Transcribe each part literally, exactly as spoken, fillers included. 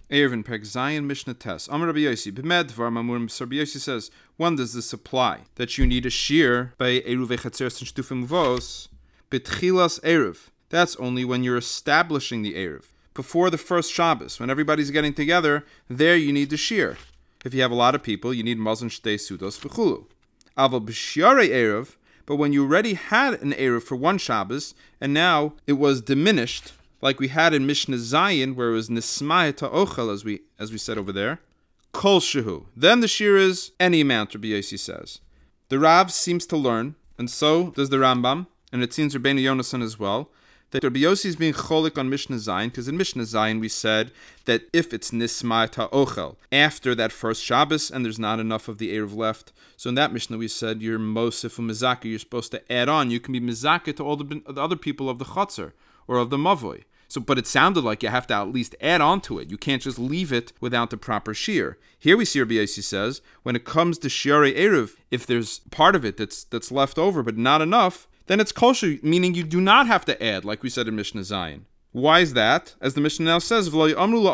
Erevin Perek Zayin Mishnah Tes. Amar Rabbi Yossi. B'med Dvar Mamurim. Rabbi Yossi says, one does this apply that you need a shear by Eruvei Chatzeros and Shtufim Muvos B'tchilas Erev. That's only when you're establishing the Erev. Before the first Shabbos, when everybody's getting together, there you need the shear. If you have a lot of people, you need Mazon Shtei Sudos V'chulu. Aval B'shiarei Erev. But when you already had an Erev for one Shabbos, and now it was diminished, like we had in Mishnah Zayin, where it was Nismai Ta'ochel, as we as we said over there, Kol Shehu. Then the shear is any amount, Rabbi Yossi says. The Rav seems to learn, and so does the Rambam, and it seems Rabbeinu Yonasan as well, that Rabbi Yossi is being cholik on Mishnah Zayin, because in Mishnah Zayin we said that if it's Nismai Ta'ochel, after that first Shabbos, and there's not enough of the Erev left, so in that Mishnah we said you're Mosif and Mizaka, you're supposed to add on, you can be Mizaka to all the, the other people of the Chatzar, or of the Mavoi. So, but it sounded like you have to at least add on to it. You can't just leave it without the proper shear. Here we see Rabbi Yossi says, when it comes to shiarei erev, if there's part of it that's that's left over but not enough, then it's kosher, meaning you do not have to add, like we said in Mishnah Zayin. Why is that? As the Mishnah now says, that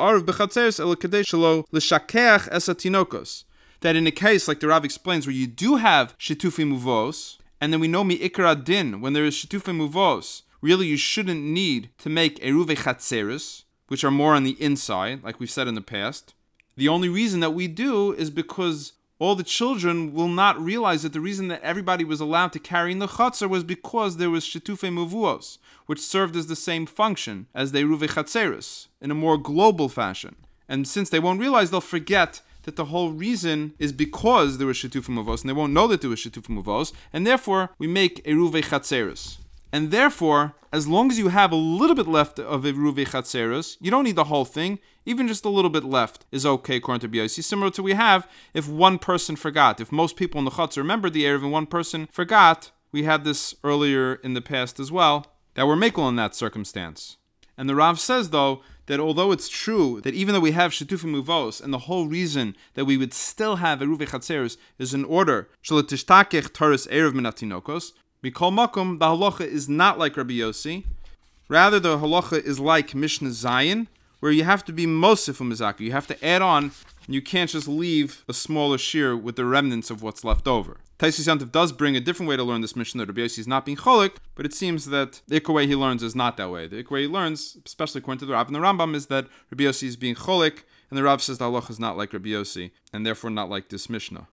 in a case, like the Rav explains, where you do have shitufi muvos, and then we know mi ikra din, when there is shitufi muvos, really, you shouldn't need to make eruvei chatzeris, which are more on the inside, like we've said in the past. The only reason that we do is because all the children will not realize that the reason that everybody was allowed to carry in the chatzar was because there was shetufei muvuos, which served as the same function as the eruvei chatzeris, in a more global fashion. And since they won't realize, they'll forget that the whole reason is because there was shetufei muvos, and they won't know that there was shetufei muvos, and therefore we make eruvei chatzeris. And therefore, as long as you have a little bit left of Eruvei Chatzeros, you don't need the whole thing. Even just a little bit left is okay, according to Rabbi Yossi. Similar to we have if one person forgot. If most people in the Chatzar remembered the Erev and one person forgot, we had this earlier in the past as well, that we're makel in that circumstance. And the Rav says, though, that although it's true that even though we have Shetufim Muvos, and the whole reason that we would still have Eruvei Chatzeros is in order, Shalatishtakech Taurus Erev Minatinokos, Mikol Makom, the halacha is not like Rabbi Yossi. Rather, the halacha is like Mishnah Zayin, where you have to be Mosif Mizaka. You have to add on, and you can't just leave a smaller shear with the remnants of what's left over. Taisus Yantiv does bring a different way to learn this Mishnah. Rabbi Yossi is not being cholik, but it seems that the Ikar way he learns is not that way. The Ikar way he learns, especially according to the Rav and the Rambam, is that Rabbi Yossi is being cholik, and the Rav says the halacha is not like Rabbi Yossi, and therefore not like this Mishnah.